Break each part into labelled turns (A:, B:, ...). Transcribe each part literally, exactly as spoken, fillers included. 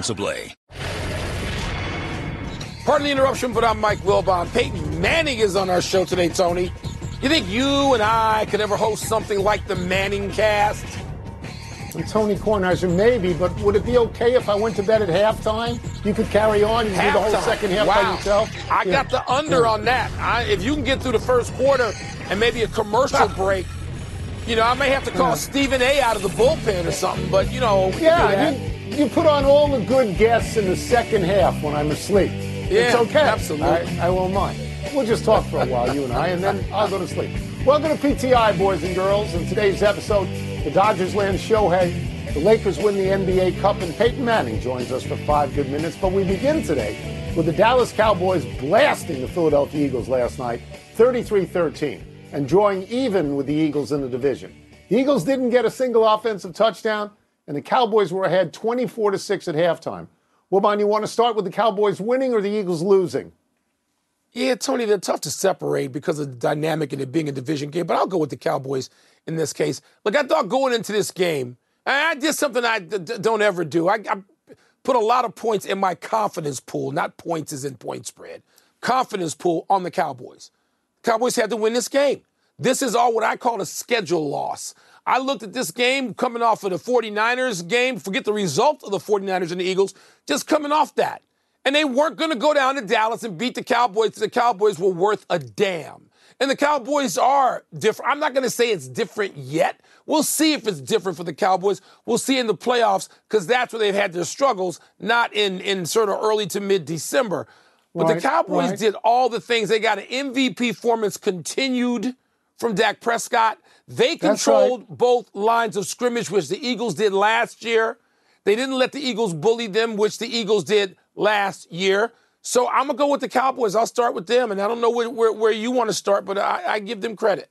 A: responsibly.
B: Pardon the interruption, but I'm Mike Wilbon. Peyton Manning is on our show today, Tony. You think you and I could ever host something like the Manning Cast?
C: And Tony Kornheiser, maybe, but would it be okay if I went to bed at halftime? You could carry on and do the whole second half
B: wow.
C: by yourself?
B: I
C: yeah.
B: got the under yeah. on that. I, if you can get through the first quarter and maybe a commercial break, you know, I may have to call yeah. Stephen A. out of the bullpen or something, but, you know.
C: Yeah, you, you put on all the good guests in the second half when I'm asleep.
B: Yeah,
C: it's okay.
B: Absolutely.
C: I, I won't mind. We'll just talk for a while, you and I, and then I'll go to sleep. Welcome to P T I, boys and girls. In today's episode, the Dodgers land Shohei, the Lakers win the N B A Cup, and Peyton Manning joins us for five good minutes. But we begin today with the Dallas Cowboys blasting the Philadelphia Eagles last night, thirty-three thirteen, and drawing even with the Eagles in the division. The Eagles didn't get a single offensive touchdown, and the Cowboys were ahead twenty-four to six at halftime. Wilbon, you want to start with the Cowboys winning or the Eagles losing?
B: Yeah, Tony, they're tough to separate because of the dynamic and it being a division game, but I'll go with the Cowboys in this case. Look, I thought going into this game, I did something I d- d- don't ever do. I, I put a lot of points in my confidence pool, not points as in point spread, confidence pool on the Cowboys. Cowboys had to win this game. This is all what I call a schedule loss. I looked at this game coming off of the 49ers game, forget the result of the 49ers and the Eagles, just coming off that. And they weren't going to go down to Dallas and beat the Cowboys. The Cowboys were worth a damn. And the Cowboys are different. I'm not going to say it's different yet. We'll see if it's different for the Cowboys. We'll see in the playoffs because that's where they've had their struggles, not in, in sort of early to mid-December. But right, the Cowboys right. did all the things. They got an M V P performance continued from Dak Prescott. They controlled right. both lines of scrimmage, which the Eagles did last year. They didn't let the Eagles bully them, which the Eagles did last year. So I'm going to go with the Cowboys. I'll start with them. And I don't know where, where, where you want to start, but I, I give them credit.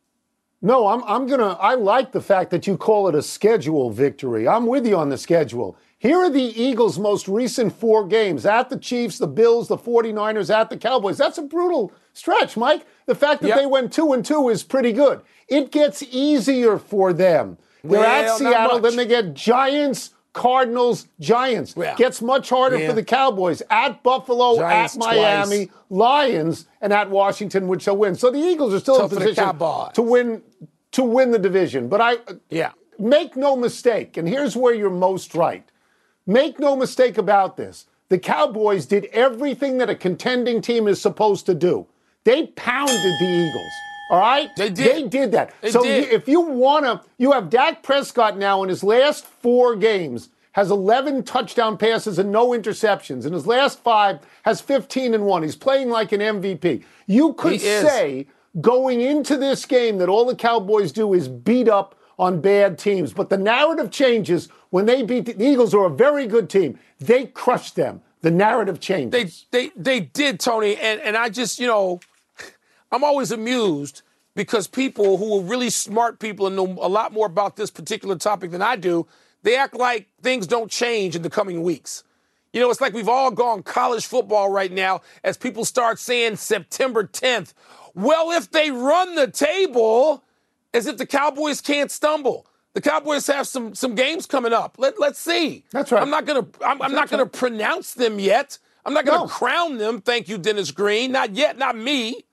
C: No, I'm, I'm going to – I like the fact that you call it a schedule victory. I'm with you on the schedule. Here are the Eagles' most recent four games. At the Chiefs, the Bills, the 49ers, at the Cowboys. That's a brutal stretch, Mike. The fact that yep. they went two and two is pretty good. It gets easier for them. They're well, at Seattle, then they get Giants, Cardinals, Giants. Yeah. Gets much harder yeah. for the Cowboys. At Buffalo, Giants at Miami, twice. Lions, and at Washington, which they'll win. So the Eagles are still Tough in position to win to win the division. But I yeah. make no mistake, and here's where you're most right. Make no mistake about this. The Cowboys did everything that a contending team is supposed to do. They pounded the Eagles. All right?
B: They did.
C: They did that.
B: They
C: so
B: did.
C: if you want to, you have Dak Prescott now in his last four games has eleven touchdown passes and no interceptions. In his last five has fifteen and one. He's playing like an M V P. You could say going into this game that all the Cowboys do is beat up on bad teams. But the narrative changes when they beat the, the Eagles, are a very good team. They crushed them. The narrative changes.
B: They they they did, Tony. And, and I just, you know, I'm always amused because people who are really smart people and know a lot more about this particular topic than I do, they act like things don't change in the coming weeks. You know, it's like we've all gone college football right now as people start saying September tenth. Well, if they run the table as if the Cowboys can't stumble. The Cowboys have some some games coming up. Let, let's see.
C: That's right.
B: I'm not going to I'm, I'm not going to pronounce them yet. I'm not going to no. crown them. Thank you, Dennis Green. Not yet. Not me.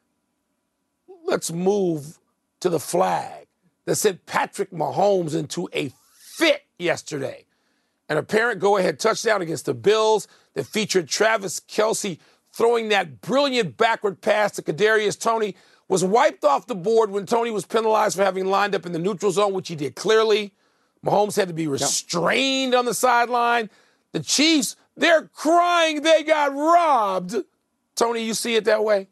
B: Let's move to the flag that sent Patrick Mahomes into a fit yesterday. An apparent go-ahead touchdown against the Bills that featured Travis Kelce throwing that brilliant backward pass to Kadarius Toney was wiped off the board when Toney was penalized for having lined up in the neutral zone, which he did clearly. Mahomes had to be restrained yep. on the sideline. The Chiefs, they're crying they got robbed. Tony, you see it that way?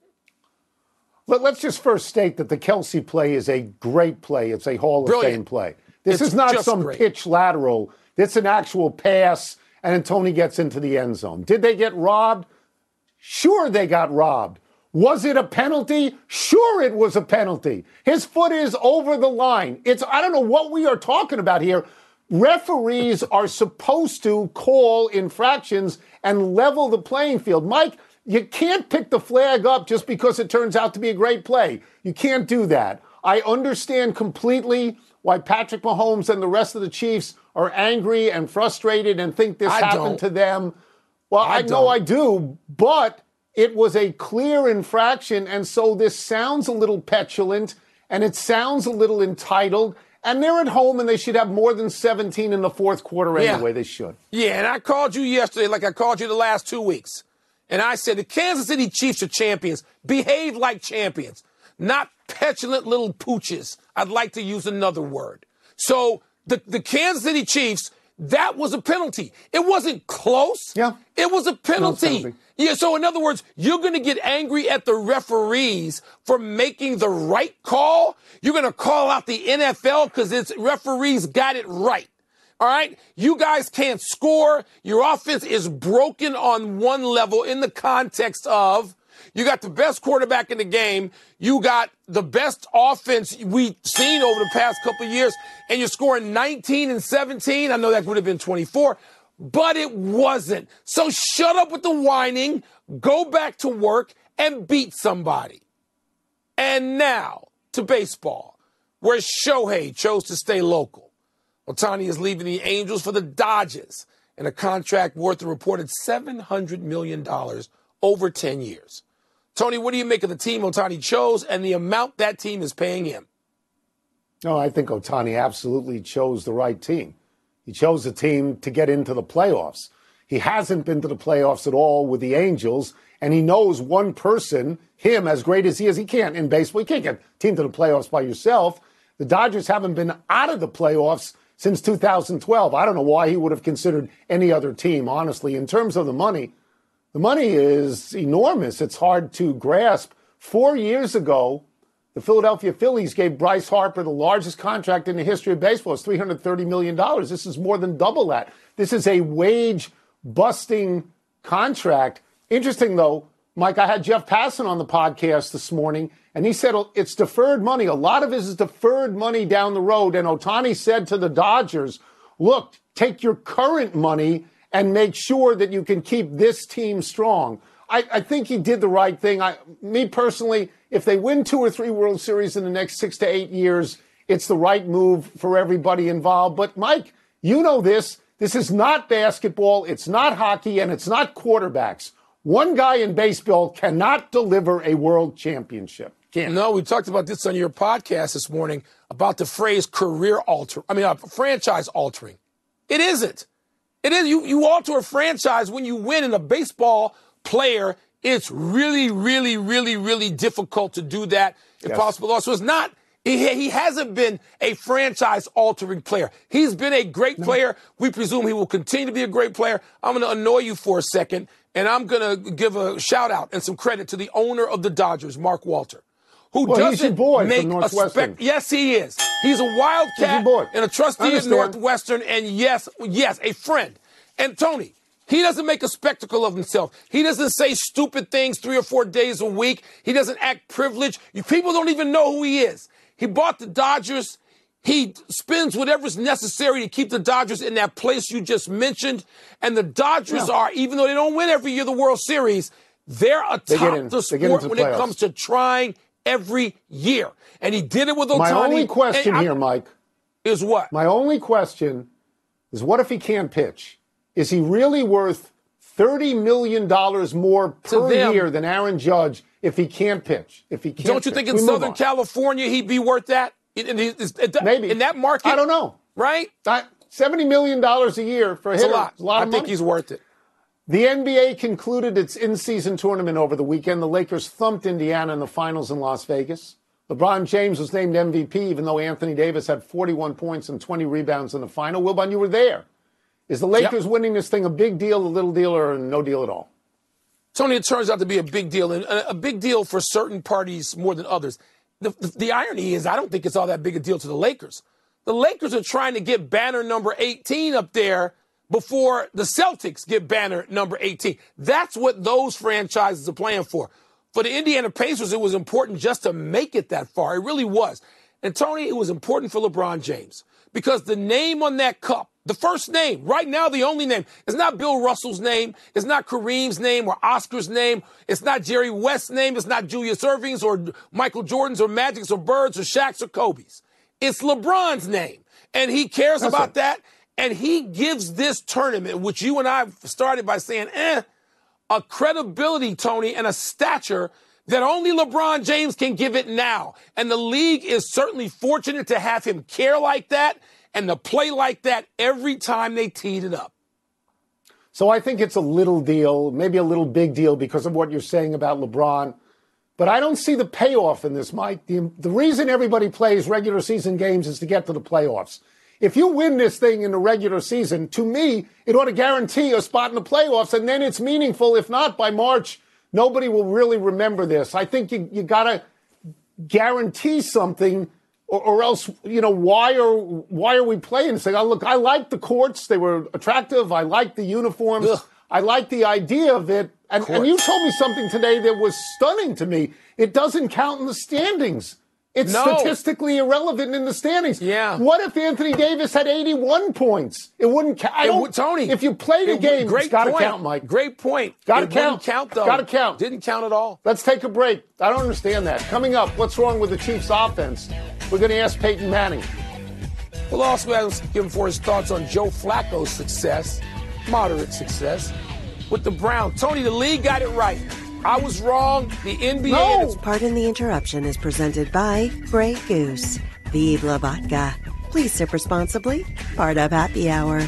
C: Let's just first state that the Kelce play is a great play. It's a Hall of
B: Brilliant.
C: Fame play. This
B: it's
C: is not some
B: great.
C: pitch lateral. It's an actual pass, and then Toney gets into the end zone. Did they get robbed? Sure, they got robbed. Was it a penalty? Sure, it was a penalty. His foot is over the line. It's I don't know what we are talking about here. Referees are supposed to call infractions and level the playing field. Mike, you can't pick the flag up just because it turns out to be a great play. You can't do that. I understand completely why Patrick Mahomes and the rest of the Chiefs are angry and frustrated and think this
B: I
C: happened
B: don't.
C: to them? Well, I,
B: I
C: know
B: don't.
C: I do, but it was a clear infraction, and so this sounds a little petulant, and it sounds a little entitled, and they're at home, and they should have more than seventeen in the fourth quarter anyway.
B: Yeah.
C: They should.
B: Yeah, and I called you yesterday like I called you the last two weeks. And I said the Kansas City Chiefs are champions. Behave like champions, not petulant little pooches. I'd like to use another word. So the, the Kansas City Chiefs, that was a penalty. It wasn't close.
C: Yeah.
B: It was a penalty.
C: penalty.
B: Yeah, so in other words, you're going to get angry at the referees for making the right call. You're going to call out the N F L because its referees got it right. All right? You guys can't score. Your offense is broken on one level in the context of you got the best quarterback in the game. You got the best offense we've seen over the past couple of years, and you're scoring nineteen and seventeen. I know that would have been twenty-four, but it wasn't. So shut up with the whining, go back to work, and beat somebody. And now to baseball, where Shohei chose to stay local. Ohtani is leaving the Angels for the Dodgers in a contract worth a reported seven hundred million dollars over ten years. Tony, what do you make of the team Ohtani chose and the amount that team is paying him?
C: No, I think Ohtani absolutely chose the right team. He chose a team to get into the playoffs. He hasn't been to the playoffs at all with the Angels, and he knows one person, him, as great as he is, he can't in baseball. You can't get a team to the playoffs by yourself. The Dodgers haven't been out of the playoffs since two thousand twelve. I don't know why he would have considered any other team, honestly. In terms of the money, the money is enormous. It's hard to grasp. Four years ago, the Philadelphia Phillies gave Bryce Harper the largest contract in the history of baseball. It's three hundred thirty million dollars. This is more than double that. This is a wage-busting contract. Interesting, though, Mike, I had Jeff Passan on the podcast this morning, and he said it's deferred money. A lot of it is deferred money down the road. And Ohtani said to the Dodgers, look, take your current money and make sure that you can keep this team strong. I, I think he did the right thing. I, me personally, if they win two or three World Series in the next six to eight years, it's the right move for everybody involved. But, Mike, you know this. This is not basketball. It's not hockey, and it's not quarterbacks. One guy in baseball cannot deliver a world championship. Can't.
B: No, we talked about this on your podcast this morning about the phrase career alter. I mean, uh, franchise altering. It isn't. It is. You, you alter a franchise when you win in a baseball player. It's really, really, really, really difficult to do that if
C: Yes.
B: possible. Also, it's not. He, he hasn't been a franchise-altering player. He's been a great no. player. We presume he will continue to be a great player. I'm going to annoy you for a second, and I'm going to give a shout-out and some credit to the owner of the Dodgers, Mark Walter, who
C: well,
B: doesn't
C: he's your boy
B: make
C: from
B: a
C: Northwestern.
B: spec. Yes, he is. He's a wildcat and a trustee at Northwestern, and yes, yes, a friend. And Tony, he doesn't make a spectacle of himself. He doesn't say stupid things three or four days a week. He doesn't act privileged. You, people don't even know who he is. He bought the Dodgers. He spends whatever's necessary to keep the Dodgers in that place you just mentioned. And the Dodgers yeah. are, even though they don't win every year the World Series, they're atop they in, the sport when playoffs. It comes to trying every year. And he did it with Ohtani.
C: My only question here, Mike,
B: is what?
C: My only question is what if he can't pitch? Is he really worth thirty million dollars more per them, year than Aaron Judge if he can't pitch? If he can't
B: Don't you
C: pitch?
B: think in
C: we
B: Southern California he'd be worth that? In, in, in, in,
C: Maybe.
B: In that market?
C: I don't know.
B: Right?
C: I, seventy million dollars a year for a hitter.
B: It's a lot.
C: It's a lot
B: I
C: of
B: think
C: money.
B: he's worth it.
C: The N B A concluded its in-season tournament over the weekend. The Lakers thumped Indiana in the finals in Las Vegas. LeBron James was named M V P, even though Anthony Davis had forty-one points and twenty rebounds in the final. Wilbon, you were there. Is the Lakers yep. winning this thing a big deal, a little deal, or no deal at all?
B: Tony, it turns out to be a big deal, and a big deal for certain parties more than others. The, the, the irony is I don't think it's all that big a deal to the Lakers. The Lakers are trying to get banner number eighteen up there before the Celtics get banner number eighteen. That's what those franchises are playing for. For the Indiana Pacers, it was important just to make it that far. It really was. And, Tony, it was important for LeBron James because the name on that cup, the first name, right now the only name, it's not Bill Russell's name, it's not Kareem's name or Oscar's name, it's not Jerry West's name, it's not Julius Irving's or Michael Jordan's or Magic's or Bird's or Shaq's or Kobe's. It's LeBron's name. And he cares
C: That's
B: about
C: it.
B: that. And he gives this tournament, which you and I started by saying, eh, a credibility, Tony, and a stature that only LeBron James can give it now. And the league is certainly fortunate to have him care like that and to play like that every time they teed it up.
C: So I think it's a little deal, maybe a little big deal because of what you're saying about LeBron. But I don't see the payoff in this, Mike. The, the reason everybody plays regular season games is to get to the playoffs. If you win this thing in the regular season, to me, it ought to guarantee a spot in the playoffs, and then it's meaningful. If not, by March, nobody will really remember this. I think you, you got to guarantee something, or, or else, you know, why are why are we playing? Say, oh, look, I like the courts. They were attractive. I like the uniforms. Ugh. I like the idea of it. And, and you told me something today that was stunning to me. It doesn't count in the standings. It's
B: no.
C: statistically irrelevant in the standings.
B: Yeah.
C: What if Anthony Davis had eighty-one points? It wouldn't count.
B: Tony,
C: if you play the
B: it,
C: game,
B: great
C: it's got to
B: point.
C: count, Mike.
B: Great point.
C: Got to
B: it
C: count.
B: count, though.
C: Got to count.
B: Didn't count at all.
C: Let's take a break. I don't understand that. Coming up, what's wrong with the Chiefs' offense? We're going to ask Peyton Manning.
B: We'll also ask him for his thoughts on Joe Flacco's success, moderate success, with the Browns. Tony, the league got it right. I was wrong. The N B A...
C: No.
A: Pardon the interruption is presented by Grey Goose. Vive la vodka. Please sip responsibly. Part of Happy Hour.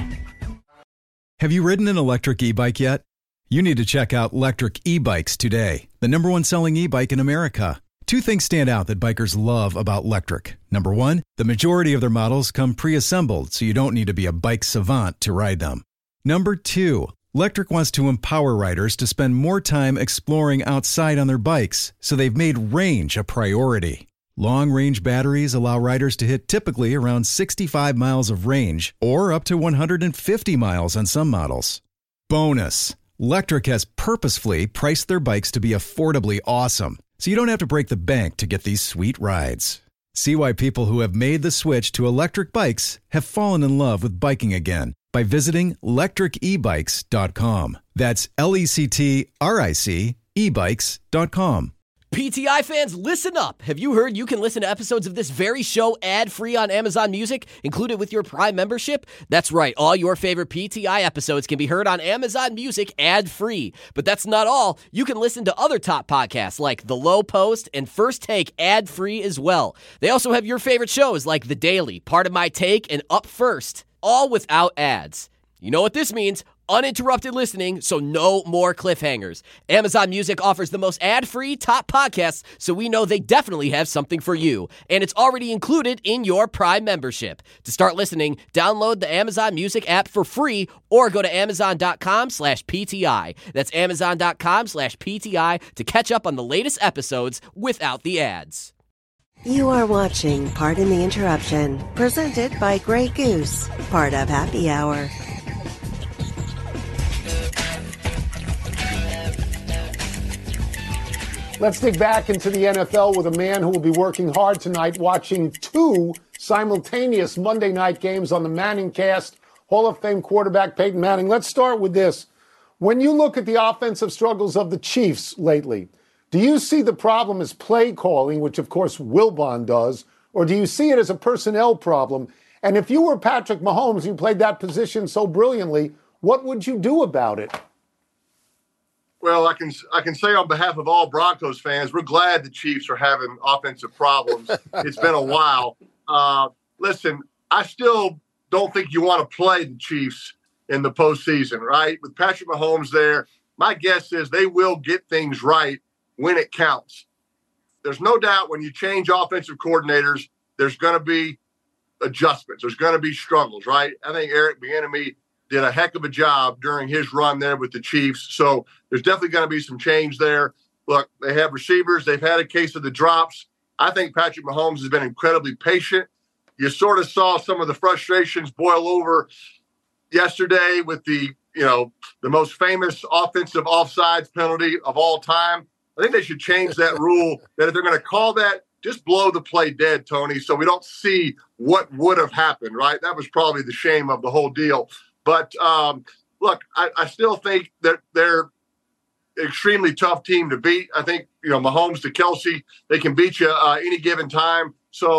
D: Have you ridden an electric e-bike yet? You need to check out Lectric E-Bikes today, the number one selling e-bike in America. Two things stand out that bikers love about Lectric. Number one, the majority of their models come pre-assembled, so you don't need to be a bike savant to ride them. Number two, Lectric wants to empower riders to spend more time exploring outside on their bikes, so they've made range a priority. Long-range batteries allow riders to hit typically around sixty-five miles of range, or up to one hundred fifty miles on some models. Bonus, Lectric has purposefully priced their bikes to be affordably awesome, so you don't have to break the bank to get these sweet rides. See why people who have made the switch to electric bikes have fallen in love with biking again by visiting lectric e bikes dot com. That's L E C T R I C e bikes dot com.
E: P T I fans, listen up. Have you heard you can listen to episodes of this very show ad-free on Amazon Music, included with your Prime membership? That's right. All your favorite P T I episodes can be heard on Amazon Music ad-free. But that's not all. You can listen to other top podcasts like The Low Post and First Take ad-free as well. They also have your favorite shows like The Daily, Part of My Take, and Up First, all without ads. You know what this means? Uninterrupted listening, so no more cliffhangers. Amazon Music offers the most ad-free top podcasts, so we know they definitely have something for you. And it's already included in your Prime membership. To start listening, download the Amazon Music app for free or go to amazon.com slash PTI. That's amazon.com slash PTI to catch up on the latest episodes without the ads.
A: You are watching Pardon the Interruption, presented by Grey Goose, part of Happy Hour.
C: Let's dig back into the N F L with a man who will be working hard tonight, watching two simultaneous Monday night games on the Manning Cast. Hall of Fame quarterback Peyton Manning. Let's start with this. When you look at the offensive struggles of the Chiefs lately, do you see the problem as play calling, which of course Wilbon does, or do you see it as a personnel problem? And if you were Patrick Mahomes, you played that position so brilliantly, what would you do about it?
F: Well, I can I can say on behalf of all Broncos fans, we're glad the Chiefs are having offensive problems. It's been a while. Uh, listen, I still don't think you want to play the Chiefs in the postseason, right? With Patrick Mahomes there, my guess is they will get things right when it counts. There's no doubt when you change offensive coordinators, there's going to be adjustments. There's going to be struggles, right? I think Eric Bieniemy did a heck of a job during his run there with the Chiefs. So there's definitely going to be some change there. Look, they have receivers. They've had a case of the drops. I think Patrick Mahomes has been incredibly patient. You sort of saw some of the frustrations boil over yesterday with the, you know, the most famous offensive offsides penalty of all time. I think they should change that rule that if they're going to call that, just blow the play dead, Tony, so we don't see what would have happened, right? That was probably the shame of the whole deal. But, um, look, I, I still think that they're an extremely tough team to beat. I think, you know, Mahomes to Kelsey, they can beat you uh, any given time. So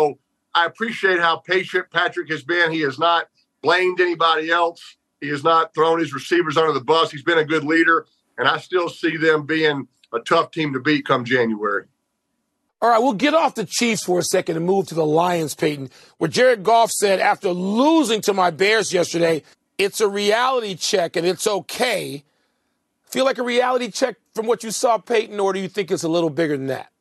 F: I appreciate how patient Patrick has been. He has not blamed anybody else. He has not thrown his receivers under the bus. He's been a good leader, and I still see them being a tough team to beat come January.
B: All right, we'll get off the Chiefs for a second and move to the Lions, Peyton, where Jared Goff said after losing to my Bears yesterday, it's a reality check and it's okay. Feel like a reality check from what you saw, Peyton, or do you think it's a little bigger than that?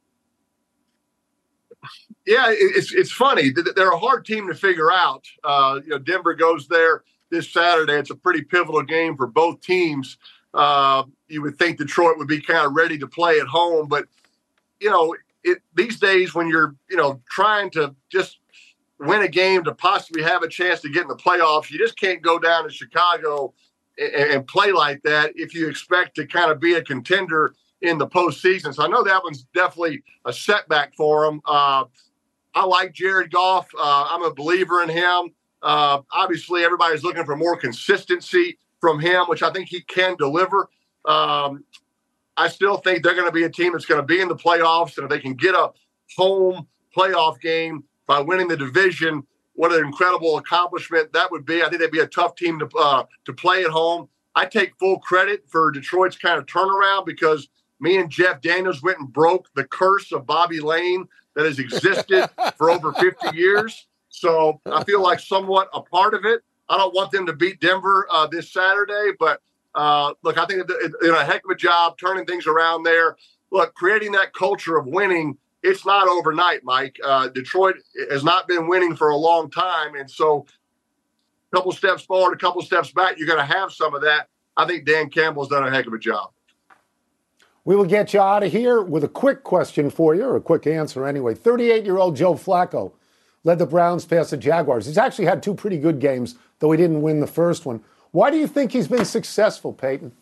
F: Yeah, it's it's funny. They're a hard team to figure out. Uh, you know, Denver goes there this Saturday. It's a pretty pivotal game for both teams. Uh, you would think Detroit would be kind of ready to play at home, but you know, it, these days when you're you know trying to just win a game to possibly have a chance to get in the playoffs, you just can't go down to Chicago and, and play like that if you expect to kind of be a contender in the postseason. So I know that one's definitely a setback for them. Uh, I like Jared Goff. Uh, I'm a believer in him. Uh, obviously, everybody's looking for more consistency from him, which I think he can deliver. Um, I still think they're going to be a team that's going to be in the playoffs, and if they can get a home playoff game by winning the division, what an incredible accomplishment that would be. I think they'd be a tough team to uh, to play at home. I take full credit for Detroit's kind of turnaround because me and Jeff Daniels went and broke the curse of Bobby Lane that has existed for over fifty years. So I feel like somewhat a part of it. I don't want them to beat Denver uh, this Saturday, but uh, look, I think they're doing a heck of a job turning things around there. Look, creating that culture of winning, it's not overnight, Mike. Uh, Detroit has not been winning for a long time. And so a couple steps forward, a couple steps back, you're going to have some of that. I think Dan Campbell's done a heck of a job.
C: We will get you out of here with a quick question for you, or a quick answer anyway. thirty-eight-year-old Joe Flacco led the Browns past the Jaguars. He's actually had two pretty good games, though he didn't win the first one. Why do you think he's been successful, Peyton?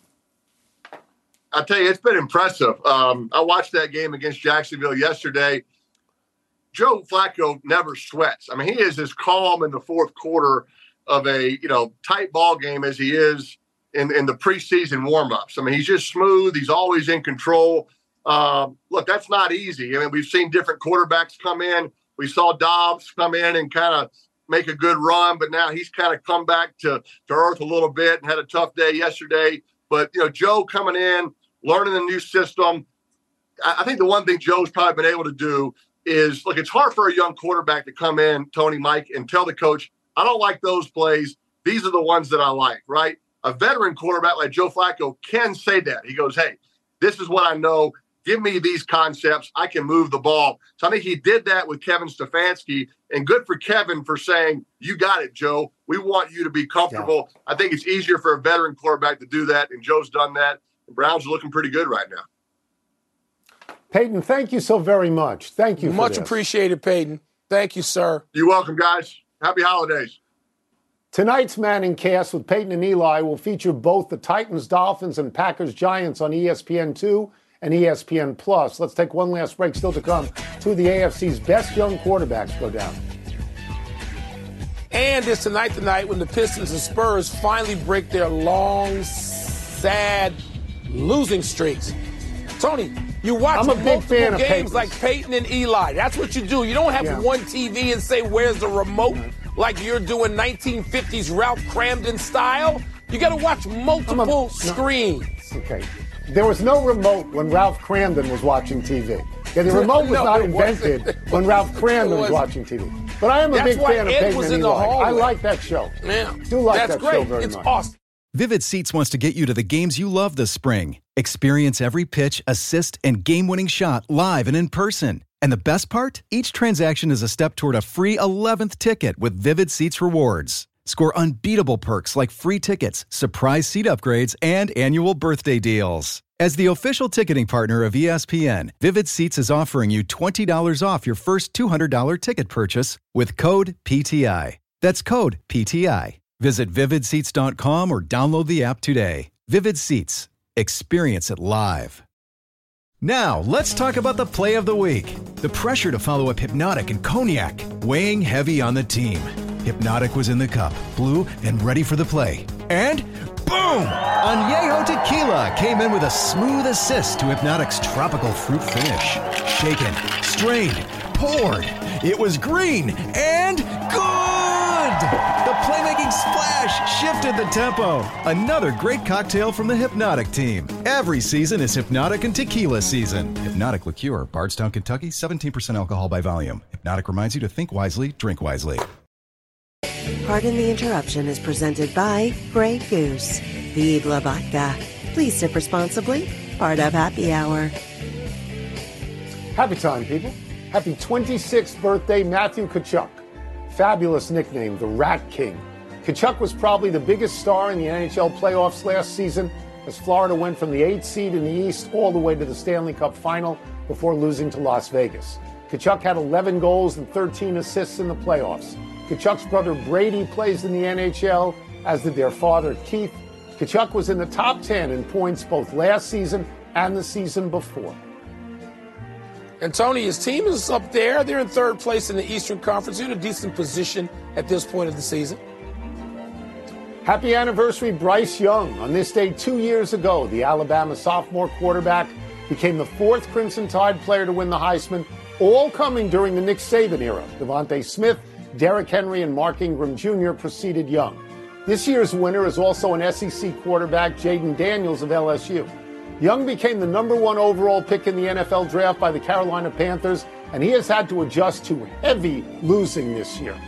F: I'll tell you, it's been impressive. Um, I watched that game against Jacksonville yesterday. Joe Flacco never sweats. I mean, he is as calm in the fourth quarter of a, you know, tight ball game as he is in, in the preseason warmups. I mean, he's just smooth. He's always in control. Um, look, that's not easy. I mean, we've seen different quarterbacks come in. We saw Dobbs come in and kind of make a good run, but now he's kind of come back to, to earth a little bit and had a tough day yesterday. But, you know, Joe coming in, learning the new system. I, I think the one thing Joe's probably been able to do is, look, it's hard for a young quarterback to come in, Tony, Mike, and tell the coach, I don't like those plays. These are the ones that I like, right? A veteran quarterback like Joe Flacco can say that. He goes, hey, this is what I know. Give me these concepts. I can move the ball. So I think he did that with Kevin Stefanski, and good for Kevin for saying, you got it, Joe. We want you to be comfortable. Yeah. I think it's easier for a veteran quarterback to do that, and Joe's done that. The Browns are looking pretty good right now.
C: Peyton, thank you so very much. Thank you.
B: Much
C: for this.
B: appreciated, Peyton. Thank you, sir.
F: You're welcome, guys. Happy holidays.
C: Tonight's Manning Cast with Peyton and Eli will feature both the Titans, Dolphins, and Packers, Giants on E S P N two and E S P N Plus. Let's take one last break. Still to come. Two of the A F C's best young quarterbacks go down.
B: And it's tonight tonight when the Pistons and Spurs finally break their long, sad losing streaks. Tony, you watch
C: I'm a big
B: multiple
C: fan of
B: games
C: Peyton's.
B: like Peyton and Eli. That's what you do. You don't have
C: Yeah.
B: one T V and say, where's the remote? Like you're doing nineteen fifties Ralph Cramden style. You got to watch multiple
C: a- no.
B: screens.
C: Okay. There was no remote when Ralph Cramden was watching T V. Yeah, the remote was
B: No,
C: not
B: it
C: invented
B: wasn't.
C: when Ralph Cramden was
B: wasn't.
C: watching T V. But I am a
B: That's
C: big
B: why
C: fan of
B: Ed
C: Peyton
B: was
C: and
B: in the
C: Eli. I
B: hallway.
C: like that show.
B: Yeah.
C: Do like
B: That's
C: that
B: great.
C: show very
B: it's
C: much.
B: awesome.
D: Vivid Seats wants to get you to the games you love this spring. Experience every pitch, assist, and game-winning shot live and in person. And the best part? Each transaction is a step toward a free eleventh ticket with Vivid Seats rewards. Score unbeatable perks like free tickets, surprise seat upgrades, and annual birthday deals. As the official ticketing partner of E S P N, Vivid Seats is offering you twenty dollars off your first two hundred dollars ticket purchase with code P T I. That's code P T I. Visit vivid seats dot com or download the app today. Vivid Seats. Experience it live. Now, let's talk about the play of the week. The pressure to follow up Hypnotic and Cognac, weighing heavy on the team. Hypnotic was in the cup, blue and ready for the play. And boom! Añejo Tequila came in with a smooth assist to Hypnotic's tropical fruit finish. Shaken, strained, poured. It was green and good! The playmaking splash shifted the tempo. Another great cocktail from the Hypnotic team. Every season is Hypnotic and Tequila season. Hypnotic Liqueur, Bardstown, Kentucky, seventeen percent alcohol by volume. Hypnotic reminds you to think wisely, drink wisely.
A: Pardon the Interruption is presented by Grey Goose. Vibla Vodka. Please sip responsibly. Part of Happy Hour.
C: Happy time, people. Happy twenty-sixth birthday, Matthew Tkachuk. Fabulous nickname, the Rat King. Tkachuk was probably the biggest star in the N H L playoffs last season as Florida went from the eighth seed in the East all the way to the Stanley Cup final before losing to Las Vegas. Tkachuk had eleven goals and thirteen assists in the playoffs. Tkachuk's brother Brady plays in the N H L, as did their father Keith. Tkachuk was in the top ten in points both last season and the season before.
B: And Tony, his team is up there. They're in third place in the Eastern Conference. They're in a decent position at this point of the season.
C: Happy anniversary, Bryce Young. On this day two years ago, the Alabama sophomore quarterback became the fourth Crimson Tide player to win the Heisman, all coming during the Nick Saban era. Devontae Smith, Derrick Henry, and Mark Ingram Junior preceded Young. This year's winner is also an S E C quarterback, Jaden Daniels of L S U. Young became the number one overall pick in the N F L draft by the Carolina Panthers, and he has had to adjust to heavy losing this year.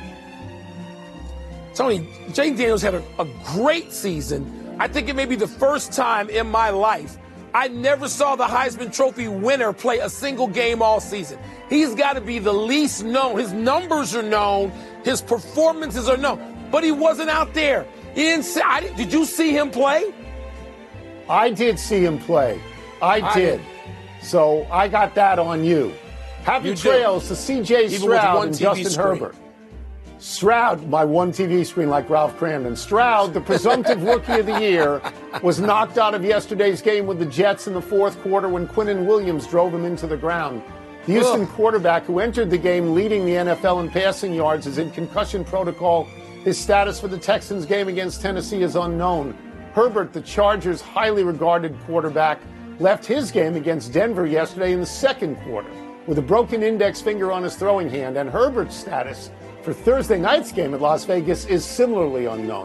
B: Tony, Jaden Daniels had a, a great season. I think it may be the first time in my life I never saw the Heisman Trophy winner play a single game all season. He's got to be the least known. His numbers are known. His performances are known. But he wasn't out there. He didn't see, I, did you see him play?
C: I did see him play. I did. I, so I got that on you. Happy you trails did. to C J Stroud and Justin screen. Herbert. Stroud, my one T V screen like Ralph Cramden. Stroud, the presumptive rookie of the year, was knocked out of yesterday's game with the Jets in the fourth quarter when Quinnen Williams drove him into the ground. The Houston Ugh. quarterback who entered the game leading the N F L in passing yards is in concussion protocol. His status for the Texans game against Tennessee is unknown. Herbert, the Chargers' highly regarded quarterback, left his game against Denver yesterday in the second quarter with a broken index finger on his throwing hand, and Herbert's status for Thursday night's game at Las Vegas is similarly unknown.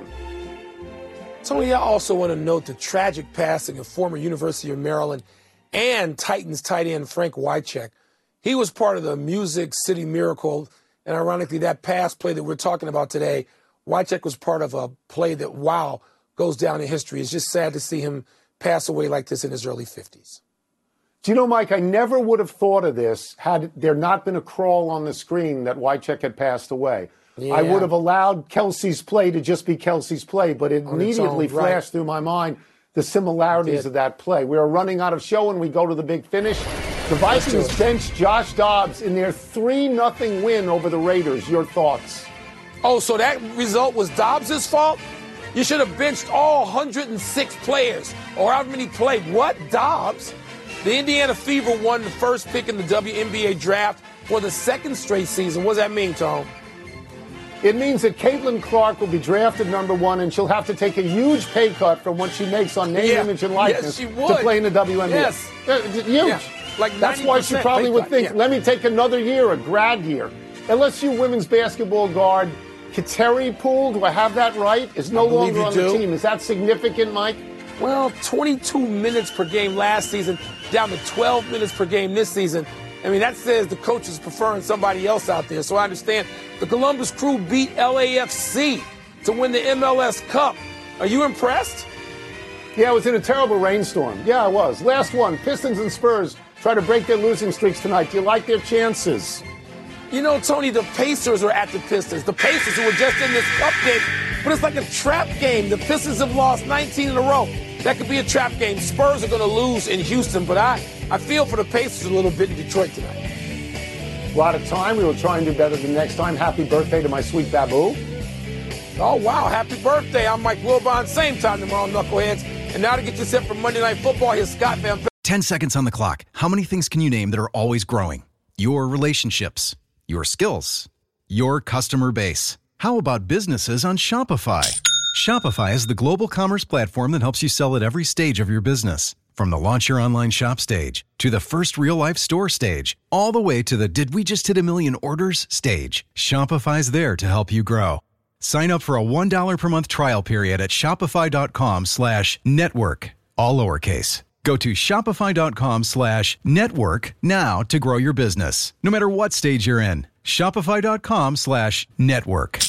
B: Tony, I also want to note the tragic passing of former University of Maryland and Titans tight end Frank Wycheck. He was part of the Music City Miracle, and ironically, that pass play that we're talking about today, Wycheck was part of a play that, wow, goes down in history. It's just sad to see him pass away like this in his early fifties.
C: Do you know, Mike, I never would have thought of this had there not been a crawl on the screen that Wycheck had passed away. Yeah. I would have allowed Kelsey's play to just be Kelsey's play, but it on immediately flashed right. through my mind the similarities of that play. We are running out of show and we go to the big finish. The Vikings bench Josh Dobbs in their three nothing win over the Raiders. Your thoughts?
B: Oh, so that result was Dobbs' fault? You should have benched all one hundred six players, or however many played. What? Dobbs? The Indiana Fever won the first pick in the W N B A draft for the second straight season. What does that mean, Tom?
C: It means that Caitlin Clark will be drafted number one, and she'll have to take a huge pay cut from what she makes on name, yeah. image, and likeness
B: yes,
C: to play in the W N B A.
B: Yes.
C: Uh, huge.
B: Yeah. Like
C: That's why she probably would think, yeah. let me take another year, a grad year. L S U women's basketball guard Kateri Poole, do I have that right, is no longer on
B: do.
C: the team. Is that significant, Mike?
B: Well, twenty-two minutes per game last season, down to twelve minutes per game this season. I mean, that says the coach is preferring somebody else out there. So I understand the Columbus Crew beat L A F C to win the M L S Cup. Are you impressed?
C: Yeah, I was in a terrible rainstorm. Yeah, I was. Last one, Pistons and Spurs try to break their losing streaks tonight. Do you like their chances?
B: You know, Tony, the Pacers are at the Pistons. The Pacers who were just in this cup game, but it's like a trap game. The Pistons have lost nineteen in a row. That could be a trap game. Spurs are going to lose in Houston, but I, I feel for the Pacers a little bit in Detroit tonight.
C: We're out of time. We will try and do better the next time. Happy birthday to my sweet Babu.
B: Oh, wow. Happy birthday. I'm Mike Wilbon. Same time tomorrow, Knuckleheads. And now to get you set for Monday Night Football, here's Scott Van Pelt.
D: Ten seconds on the clock. How many things can you name that are always growing? Your relationships, your skills, your customer base. How about businesses on Shopify? Shopify is the global commerce platform that helps you sell at every stage of your business. From the launch your online shop stage, to the first real-life store stage, all the way to the did we just hit a million orders stage, Shopify's there to help you grow. Sign up for a one dollar per month trial period at shopify.com slash network, all lowercase. Go to shopify.com slash network now to grow your business, no matter what stage you're in. Shopify.com slash network.